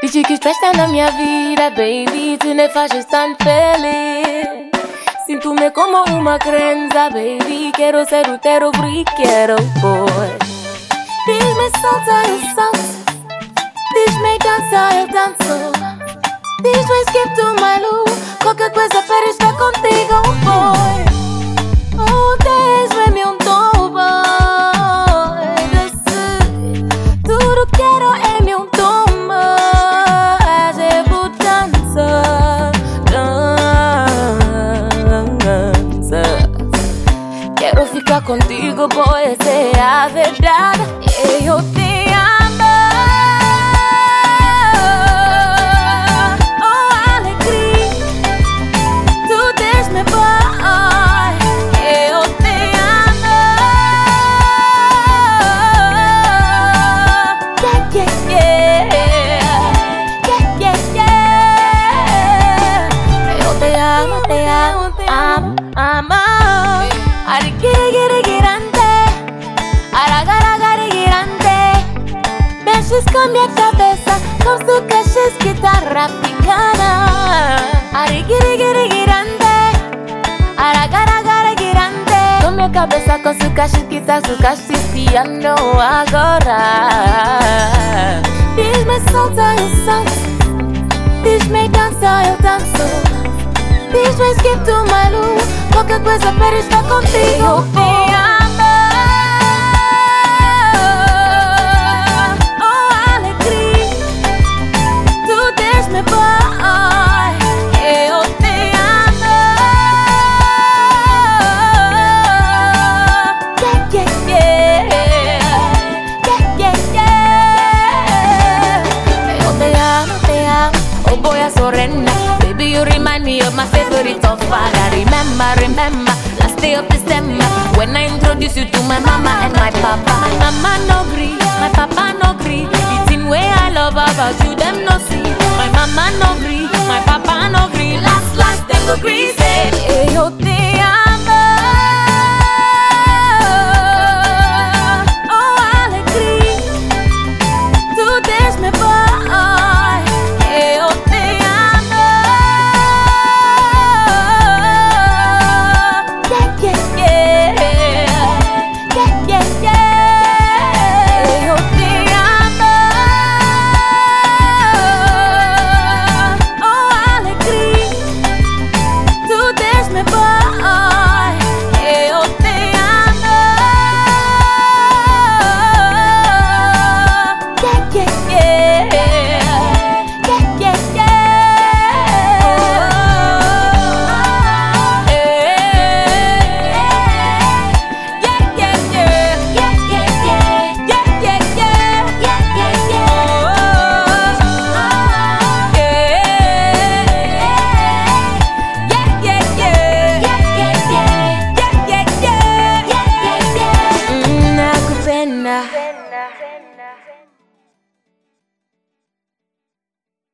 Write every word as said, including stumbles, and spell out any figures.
Desde que estás na minha vida, baby, tu me fazes tão feliz. Sinto-me como uma criança, baby, quero ser o teu brinquedo, boy. Diz-me solta, eu solto. Diz-me dança, eu danço. Diz-me skip to my loo. Qualquer coisa para estar contigo, boy. Oh, diz-me um tom, boy. Desce. Tudo quero é meu tom, boy. Eu vou dançar, dança. Quero ficar contigo, boy. Essa é a verdade. Eu te cambia cabeça com su cachis guitarra picana. Arigirigirigirante, aragaragaraguirante. Com minha cabeça com su cachis guitarra, su cachis piano agora. Diz-me solta, eu solto. Diz-me dança, eu danço. Diz-me skip to my loo. Qualquer coisa para estar contigo, boy. Baby, you remind me of my favorite of father. Remember, remember, last day of December, when I introduced you to my mama and my papa. My mama no gree, my papa no gree. The thing way I love about you, them no see. My mama no gree, my papa no gree. Last, last, them go gree, say.